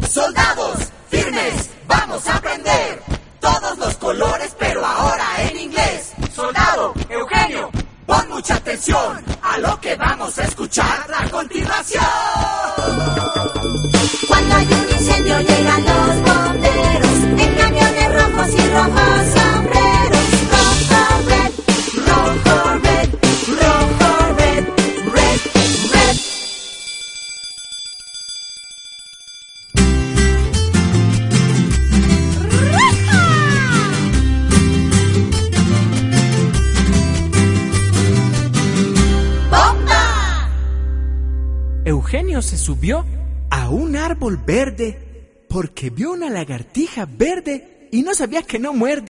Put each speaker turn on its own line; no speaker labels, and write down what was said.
Soldados, firmes, vamos a aprender todos los colores, pero ahora en inglés. Soldado, Eugenio, pon mucha atención a lo que vamos a escuchar a continuación.
Cuando hay un incendio llegan los bomberos en camiones rojos y rojos sombreros. Rojo, red, rojo, red, rojo, red, red, red. ¡Bomba!
Eugenio se subió a un árbol verde porque vio una lagartija verde y no sabía que no muerde.